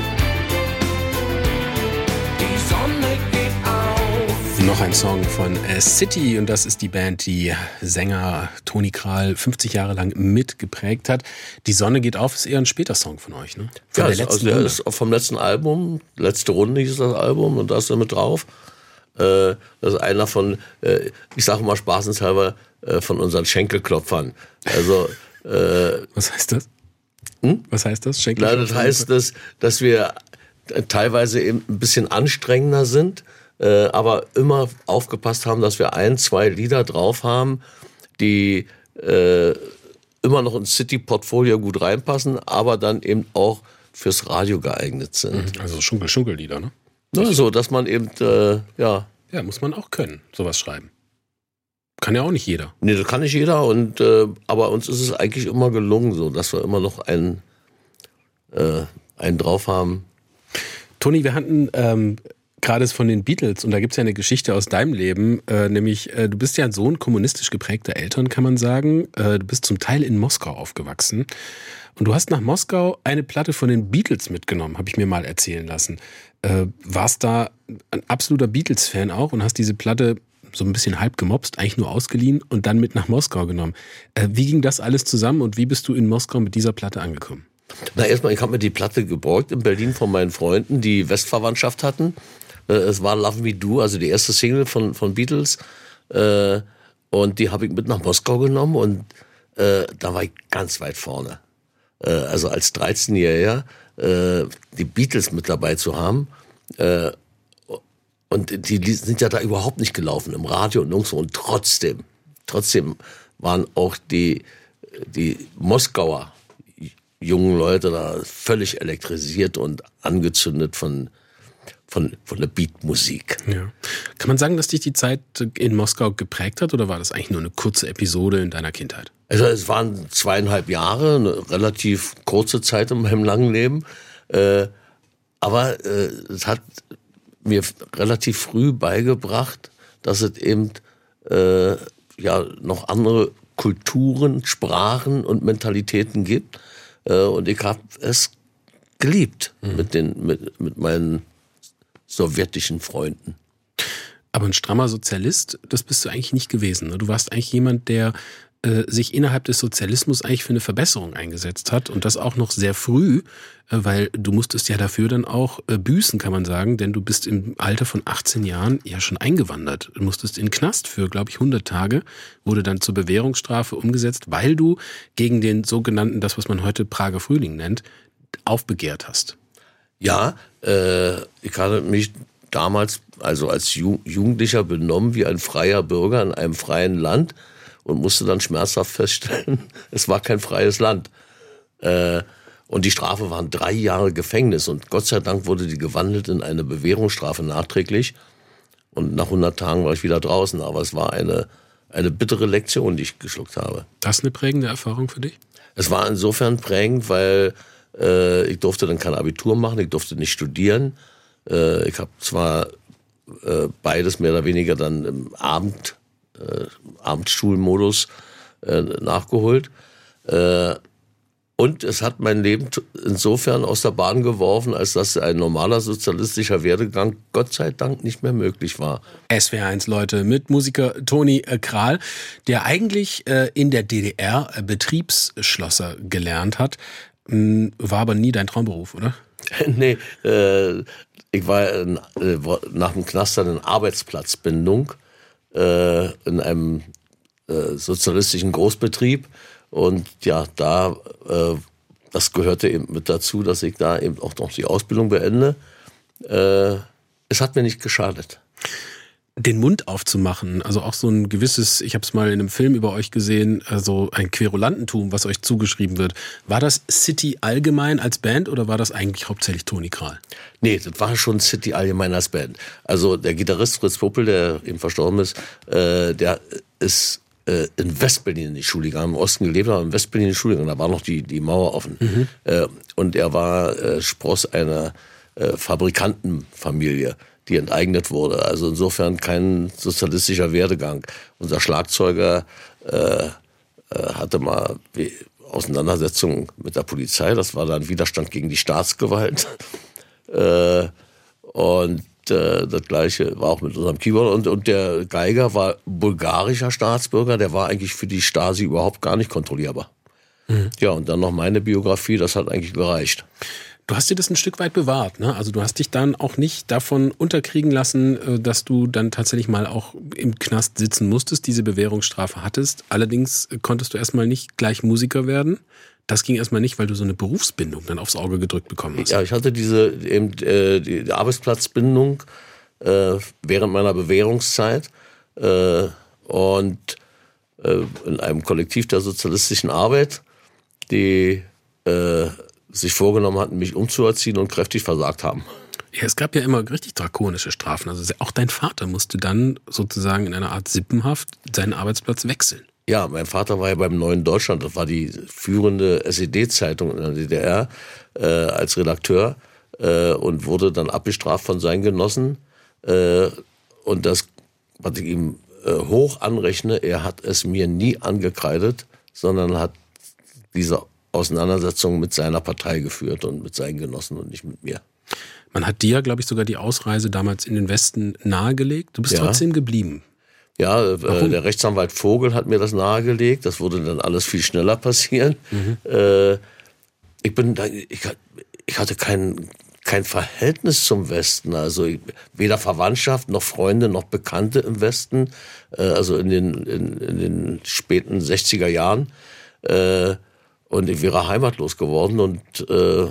E: Die Sonne geht auf.
C: Noch ein Song von äh, City, und das ist die Band, die Sänger Toni Kral fünfzig Jahre lang mitgeprägt hat. Die Sonne geht auf ist eher ein später Song von euch, ne? Von
D: Ja,
C: der
D: ist,
C: letzten
D: also der
C: Runde.
D: ist auch vom letzten Album, letzte Runde hieß das Album und da ist er mit drauf. Äh, das ist einer von, äh, ich sage mal spaßenshalber, äh, von unseren Schenkelklopfern. Also, äh,
C: Was heißt das?
D: Hm?
C: Was heißt das? Schenkel
D: na, das heißt, dass, dass wir teilweise eben ein bisschen anstrengender sind, äh, aber immer aufgepasst haben, dass wir ein, zwei Lieder drauf haben, die äh, immer noch ins City-Portfolio gut reinpassen, aber dann eben auch fürs Radio geeignet sind.
C: Also Schunkel-Schunkel-Lieder, ne?
D: Ne, so, dass man eben, äh, ja,
C: Ja, muss man auch können, sowas schreiben. Kann ja auch nicht jeder.
D: nee, das kann nicht jeder, und, äh, aber uns ist es eigentlich immer gelungen, so, dass wir immer noch einen, äh, einen drauf haben.
C: Toni, wir hatten ähm, gerade von den Beatles, und da gibt's ja eine Geschichte aus deinem Leben, äh, nämlich äh, du bist ja ein Sohn kommunistisch geprägter Eltern, kann man sagen. Äh, du bist zum Teil in Moskau aufgewachsen. Und du hast nach Moskau eine Platte von den Beatles mitgenommen, habe ich mir mal erzählen lassen. Äh, warst da ein absoluter Beatles-Fan auch und hast diese Platte so ein bisschen halb gemobst, eigentlich nur ausgeliehen und dann mit nach Moskau genommen. Äh, wie ging das alles zusammen und wie bist du in Moskau mit dieser Platte angekommen?
D: Na, erstmal, ich habe mir die Platte geborgt in Berlin von meinen Freunden, die Westverwandtschaft hatten. Äh, es war Love Me Do, also die erste Single von, von Beatles. Äh, und die habe ich mit nach Moskau genommen und äh, da war ich ganz weit vorne. Äh, also als dreizehnjähriger äh, die Beatles mit dabei zu haben. Äh, und die, die sind ja da überhaupt nicht gelaufen im Radio und nirgendwo. Und trotzdem, trotzdem waren auch die, die Moskauer jungen Leute da völlig elektrisiert und angezündet von, von, von der Beatmusik.
C: Ja. Kann man sagen, dass dich die Zeit in Moskau geprägt hat oder war das eigentlich nur eine kurze Episode in deiner Kindheit?
D: Also es waren zweieinhalb Jahre, eine relativ kurze Zeit in meinem langen Leben. Äh, aber äh, es hat mir relativ früh beigebracht, dass es eben äh, ja noch andere Kulturen, Sprachen und Mentalitäten gibt. Und ich habe es geliebt mhm. mit, den, mit, mit meinen sowjetischen Freunden.
C: Aber ein strammer Sozialist, das bist du eigentlich nicht gewesen. Ne? Du warst eigentlich jemand, der äh, sich innerhalb des Sozialismus eigentlich für eine Verbesserung eingesetzt hat. Und das auch noch sehr früh, äh, weil du musstest ja dafür dann auch äh, büßen, kann man sagen. Denn du bist im Alter von achtzehn Jahren ja schon eingewandert. Du musstest in den Knast für, glaube ich, hundert Tage. Wurde dann zur Bewährungsstrafe umgesetzt, weil du gegen den sogenannten, das was man heute Prager Frühling nennt, aufbegehrt hast.
D: Ja, äh, ich hatte mich damals also als Ju- Jugendlicher benommen wie ein freier Bürger in einem freien Land und musste dann schmerzhaft feststellen, es war kein freies Land. Äh, und die Strafe waren drei Jahre Gefängnis und Gott sei Dank wurde die gewandelt in eine Bewährungsstrafe nachträglich und nach hundert Tagen war ich wieder draußen, aber es war eine, eine bittere Lektion, die ich geschluckt habe.
C: Das eine prägende Erfahrung für dich?
D: Es war insofern prägend, weil äh, ich durfte dann kein Abitur machen, ich durfte nicht studieren. Äh, ich habe zwar äh, beides mehr oder weniger dann im Abend, äh, Abendschulmodus äh, nachgeholt. Äh, und es hat mein Leben t- insofern aus der Bahn geworfen, als dass ein normaler sozialistischer Werdegang Gott sei Dank nicht mehr möglich war.
C: S W R eins, Leute, mit Musiker Toni äh, Krahl, der eigentlich äh, in der D D R äh, Betriebsschlosser gelernt hat. Mh, war aber nie dein Traumberuf, oder?
D: nee, äh, ich war in, äh, nach dem Knast dann in Arbeitsplatzbindung äh, in einem äh, sozialistischen Großbetrieb. Und ja, da, äh, das gehörte eben mit dazu, dass ich da eben auch noch die Ausbildung beende. Äh, es hat mir nicht geschadet.
C: Den Mund aufzumachen, also auch so ein gewisses, ich habe es mal in einem Film über euch gesehen, also ein Querulantentum, was euch zugeschrieben wird. War das City allgemein als Band oder war das eigentlich hauptsächlich Toni Krahl?
D: Nee, das war schon City allgemein als Band. Also der Gitarrist Fritz Puppel, der eben verstorben ist, äh, der ist äh, in Westberlin in die Schule gegangen, im Osten gelebt, aber in Westberlin in die Schule gegangen, da war noch die, die Mauer offen. Mhm. Äh, und er war äh, Spross einer äh, Fabrikantenfamilie, die enteignet wurde. Also insofern kein sozialistischer Werdegang. Unser Schlagzeuger äh, äh, hatte mal Auseinandersetzungen mit der Polizei. Das war dann Widerstand gegen die Staatsgewalt. äh, und äh, das Gleiche war auch mit unserem Keyboard. Und, und der Geiger war bulgarischer Staatsbürger. Der war eigentlich für die Stasi überhaupt gar nicht kontrollierbar. Mhm. Ja, und dann noch meine Biografie. Das hat eigentlich gereicht.
C: Du hast dir das ein Stück weit bewahrt, ne? Also du hast dich dann auch nicht davon unterkriegen lassen, dass du dann tatsächlich mal auch im Knast sitzen musstest, diese Bewährungsstrafe hattest. Allerdings konntest du erstmal nicht gleich Musiker werden. Das ging erstmal nicht, weil du so eine Berufsbindung dann aufs Auge gedrückt bekommen hast.
D: Ja, ich hatte diese eben äh, die Arbeitsplatzbindung äh, während meiner Bewährungszeit äh, und äh, in einem Kollektiv der sozialistischen Arbeit, die äh, sich vorgenommen hatten, mich umzuerziehen und kräftig versagt haben.
C: Ja, es gab ja immer richtig drakonische Strafen. Also auch dein Vater musste dann sozusagen in einer Art Sippenhaft seinen Arbeitsplatz wechseln.
D: Ja, mein Vater war ja beim Neuen Deutschland, das war die führende S E D-Zeitung in der D D R, äh, als Redakteur äh, und wurde dann abgestraft von seinen Genossen. Äh, und das, was ich ihm äh, hoch anrechne, er hat es mir nie angekreidet, sondern hat diese Auseinandersetzungen mit seiner Partei geführt und mit seinen Genossen und nicht mit mir.
C: Man hat dir, glaube ich, sogar die Ausreise damals in den Westen nahegelegt. Du bist
D: ja.
C: trotzdem geblieben.
D: Ja, äh, der Rechtsanwalt Vogel hat mir das nahegelegt. Das würde dann alles viel schneller passieren. Mhm. Äh, ich bin, da, ich, ich hatte kein, kein Verhältnis zum Westen. Also ich, weder Verwandtschaft noch Freunde noch Bekannte im Westen. Äh, also in den, in, in den späten sechziger Jahren. Äh, und ich wäre heimatlos geworden. Und äh,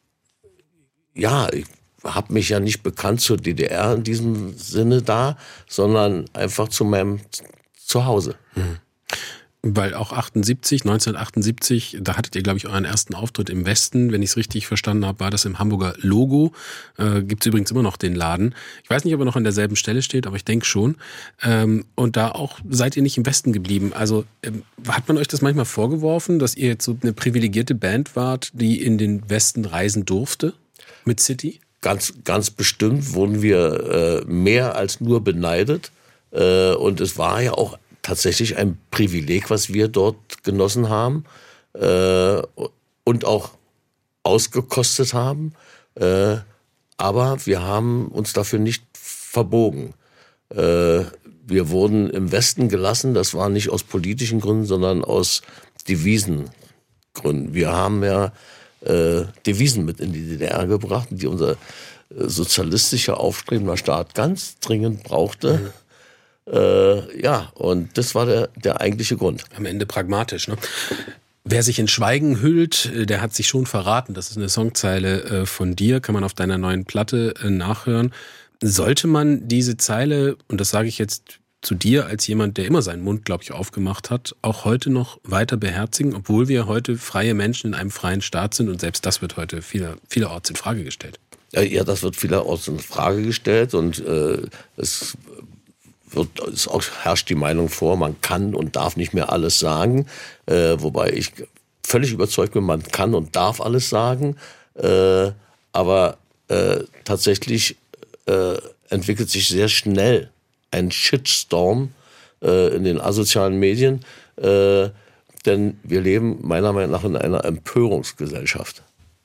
D: ja, ich habe mich ja nicht bekannt zur D D R in diesem Sinne da, sondern einfach zu meinem Zuhause.
C: Hm. Weil auch achtundsiebzig, neunzehnhundertachtundsiebzig, da hattet ihr, glaube ich, euren ersten Auftritt im Westen. Wenn ich es richtig verstanden habe, war das im Hamburger Logo. Äh, Gibt es übrigens immer noch den Laden. Ich weiß nicht, ob er noch an derselben Stelle steht, aber ich denke schon. Ähm, und da auch seid ihr nicht im Westen geblieben. Also ähm, hat man euch das manchmal vorgeworfen, dass ihr jetzt so eine privilegierte Band wart, die in den Westen reisen durfte mit City?
D: Ganz, ganz bestimmt wurden wir äh, mehr als nur beneidet. Äh, und es war ja auch tatsächlich ein Privileg, was wir dort genossen haben äh, und auch ausgekostet haben. Äh, aber wir haben uns dafür nicht verbogen. Äh, wir wurden im Westen gelassen. Das war nicht aus politischen Gründen, sondern aus Devisengründen. Wir haben ja Äh, Devisen mit in die D D R gebracht, die unser äh, sozialistischer, aufstrebender Staat ganz dringend brauchte. Mhm. Äh, ja, und das war der, der eigentliche Grund.
C: Am Ende pragmatisch, ne? Wer sich in Schweigen hüllt, der hat sich schon verraten. Das ist eine Songzeile äh, von dir, kann man auf deiner neuen Platte äh, nachhören. Sollte man diese Zeile, und das sage ich jetzt zu dir als jemand, der immer seinen Mund, glaube ich, aufgemacht hat, auch heute noch weiter beherzigen, obwohl wir heute freie Menschen in einem freien Staat sind und selbst das wird heute vieler, vielerorts in Frage gestellt.
D: Ja, ja, das wird vielerorts in Frage gestellt und äh, es wird, es auch herrscht die Meinung vor, man kann und darf nicht mehr alles sagen, äh, wobei ich völlig überzeugt bin, man kann und darf alles sagen, äh, aber äh, tatsächlich äh, entwickelt sich sehr schnell ein Shitstorm äh, in den asozialen Medien, äh, denn wir leben meiner Meinung nach in einer Empörungsgesellschaft.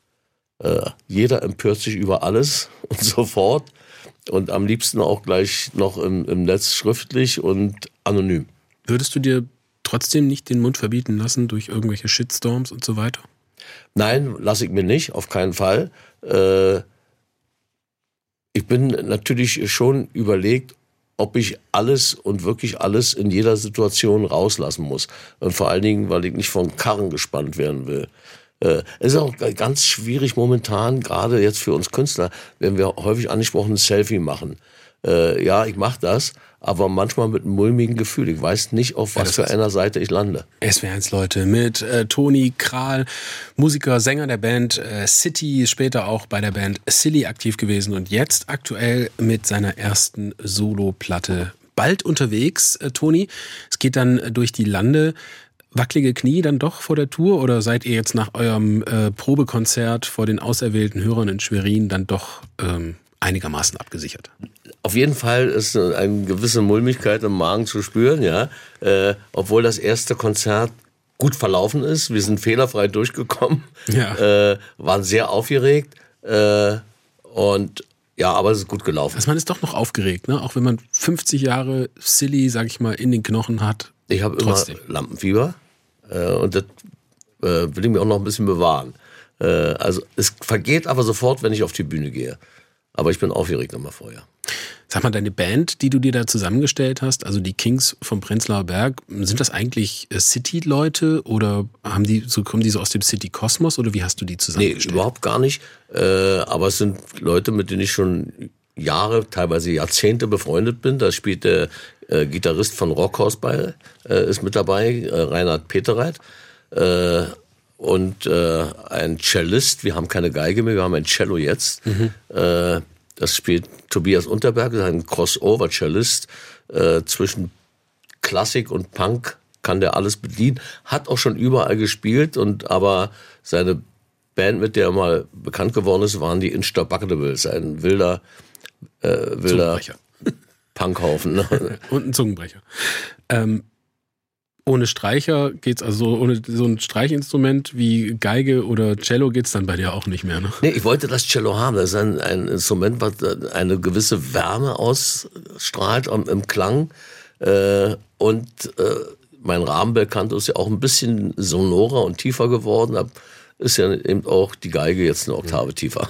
D: Äh, jeder empört sich über alles und sofort und am liebsten auch gleich noch im, im Netz schriftlich und anonym.
C: Würdest du dir trotzdem nicht den Mund verbieten lassen durch irgendwelche Shitstorms und so weiter?
D: Nein, lasse ich mir nicht, auf keinen Fall. Äh, ich bin natürlich schon überlegt, ob ich alles und wirklich alles in jeder Situation rauslassen muss. Und vor allen Dingen, weil ich nicht von Karren gespannt werden will. Äh, es ist auch ganz schwierig momentan, gerade jetzt für uns Künstler, wenn wir häufig angesprochen ein Selfie machen. Äh, ja, ich mache das, aber manchmal mit einem mulmigen Gefühl. Ich weiß nicht, auf was ja, für einer Seite ich lande.
C: S W R eins Leute mit äh, Toni Kral, Musiker, Sänger der Band äh, City, später auch bei der Band Silly aktiv gewesen und jetzt aktuell mit seiner ersten Solo-Platte bald unterwegs. Äh, Toni, es geht dann durch die Lande. Wackelige Knie dann doch vor der Tour oder seid ihr jetzt nach eurem äh, Probekonzert vor den auserwählten Hörern in Schwerin dann doch ähm, einigermaßen abgesichert?
D: Auf jeden Fall ist eine gewisse Mulmigkeit im Magen zu spüren, ja. Äh, obwohl das erste Konzert gut verlaufen ist. Wir sind fehlerfrei durchgekommen, ja. äh, waren sehr aufgeregt äh, und ja, aber es ist gut gelaufen.
C: Also man ist doch noch aufgeregt, ne? Auch wenn man fünfzig Jahre Silly, sag ich mal, in den Knochen hat.
D: Ich habe immer Lampenfieber äh, und das äh, will ich mir auch noch ein bisschen bewahren. Äh, also es vergeht aber sofort, wenn ich auf die Bühne gehe. Aber ich bin aufgeregt immer vorher.
C: Sag mal, deine Band, die du dir da zusammengestellt hast, also die Kings vom Prenzlauer Berg, sind das eigentlich City-Leute oder haben die, so kommen die so aus dem City-Kosmos oder wie hast du die zusammengestellt?
D: Nee, überhaupt gar nicht. Äh, aber es sind Leute, mit denen ich schon Jahre, teilweise Jahrzehnte befreundet bin. Da spielt der äh, Gitarrist von Rockhaus bei, äh, ist mit dabei, äh, Reinhard Petereit. Äh, und äh, ein Cellist, wir haben keine Geige mehr, wir haben ein Cello jetzt. Mhm. Äh, das spielt Tobias Unterberg, ein Crossover-Cellist. Äh, zwischen Klassik und Punk kann der alles bedienen. Hat auch schon überall gespielt, und aber seine Band, mit der er mal bekannt geworden ist, waren die Instabuggables, ein wilder, äh, wilder Punkhaufen. Ne?
C: Und ein Zungenbrecher. Ähm, ohne Streicher geht's, also ohne so ein Streichinstrument wie Geige oder Cello geht's dann bei dir auch nicht mehr, ne?
D: Nee, ich wollte das Cello haben. Das ist ein, ein Instrument, was eine gewisse Wärme ausstrahlt im Klang. Äh, und äh, mein Rahmenbelcanto ist ja auch ein bisschen sonorer und tiefer geworden. Da ist ja eben auch die Geige jetzt eine Oktave tiefer.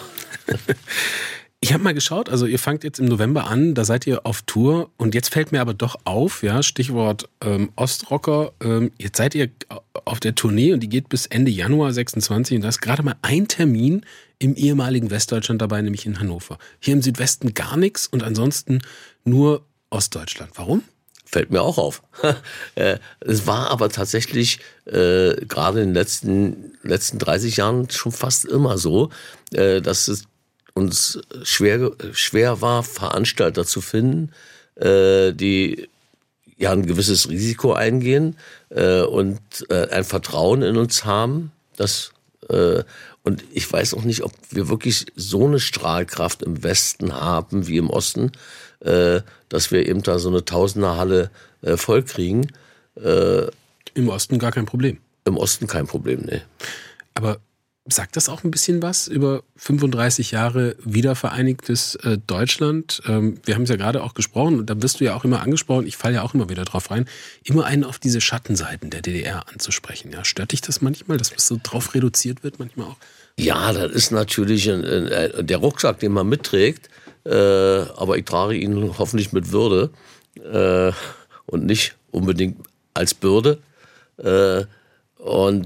C: Ich habe mal geschaut, also ihr fangt jetzt im November an, da seid ihr auf Tour und jetzt fällt mir aber doch auf, ja, Stichwort ähm, Ostrocker, ähm, jetzt seid ihr auf der Tournee und die geht bis Ende Januar sechsundzwanzig und da ist gerade mal ein Termin im ehemaligen Westdeutschland dabei, nämlich in Hannover. Hier im Südwesten gar nichts und ansonsten nur Ostdeutschland. Warum?
D: Fällt mir auch auf. Es war aber tatsächlich äh, gerade in den letzten, letzten dreißig Jahren schon fast immer so, äh, dass es uns schwer, schwer war, Veranstalter zu finden, äh, die ja ein gewisses Risiko eingehen äh, und äh, ein Vertrauen in uns haben. Dass, äh, und ich weiß auch nicht, ob wir wirklich so eine Strahlkraft im Westen haben wie im Osten, äh, dass wir eben da so eine Tausenderhalle äh, voll kriegen. Äh,
C: Im Osten gar kein Problem.
D: Im Osten kein Problem, ne.
C: Aber sagt das auch ein bisschen was über fünfunddreißig Jahre wiedervereinigtes äh, Deutschland? Ähm, wir haben es ja gerade auch gesprochen und da wirst du ja auch immer angesprochen, ich falle ja auch immer wieder drauf rein, immer einen auf diese Schattenseiten der D D R anzusprechen. Ja, stört dich das manchmal, dass das so drauf reduziert wird manchmal auch?
D: Ja, das ist natürlich ein, ein, der Rucksack, den man mitträgt, äh, aber ich trage ihn hoffentlich mit Würde äh, und nicht unbedingt als Bürde. Äh, und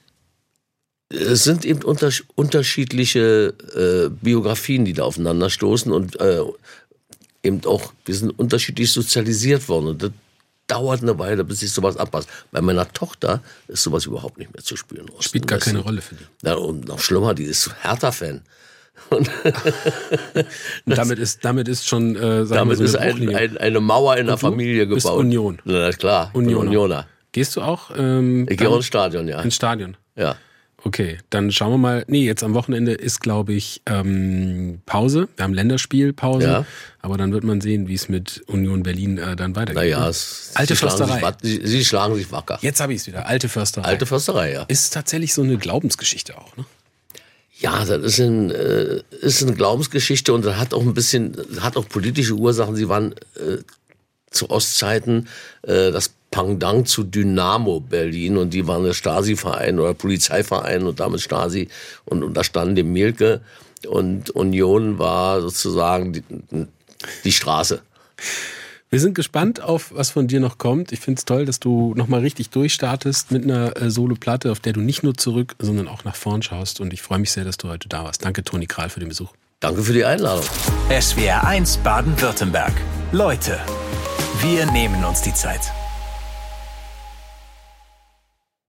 D: es sind eben unter, unterschiedliche äh, Biografien, die da aufeinander stoßen und äh, eben auch, wir sind unterschiedlich sozialisiert worden und das dauert eine Weile, bis sich sowas anpasst. Bei meiner Tochter ist sowas überhaupt nicht mehr zu spüren.
C: Spielt gar keine Rolle für die.
D: Ja, und noch schlimmer, die ist Hertha-Fan. Und
C: und damit ist, damit ist schon, äh, sagen
D: damit
C: wir so
D: ist ein, ein, eine Mauer in der Familie
C: bist
D: gebaut.
C: Union.
D: Na klar,
C: Unioner.
D: Unioner.
C: Gehst du auch? Ähm,
D: Ich gehe auch ins Stadion, ja.
C: Ins Stadion?
D: Ja.
C: Okay, dann schauen wir mal. Nee, jetzt am Wochenende ist, glaube ich, ähm, Pause. Wir haben Länderspielpause.
D: Ja.
C: Aber dann wird man sehen, wie es mit Union Berlin äh, dann weitergeht.
D: Naja,
C: ne?
D: es,
C: Alte
D: sie, schlagen
C: Försterei.
D: sich, wa- sie, sie schlagen sich wacker.
C: Jetzt habe ich es wieder. Alte Försterei.
D: Alte Försterei, ja.
C: Ist tatsächlich so eine Glaubensgeschichte auch, ne?
D: Ja, das ist, ein, äh, ist eine Glaubensgeschichte und das hat auch ein bisschen, hat auch politische Ursachen. Sie waren äh, zu Ostzeiten äh, das Pendant zu Dynamo Berlin und die waren der Stasi-Verein oder Polizeiverein und damit Stasi und, und da standen die Mielke und Union war sozusagen die, die Straße.
C: Wir sind gespannt auf, was von dir noch kommt. Ich finde es toll, dass du nochmal richtig durchstartest mit einer äh, Solo-Platte, auf der du nicht nur zurück, sondern auch nach vorn schaust. Und ich freue mich sehr, dass du heute da warst. Danke, Toni Krahl, für den Besuch.
D: Danke für die Einladung.
B: S W R eins Baden-Württemberg. Leute, wir nehmen uns die Zeit.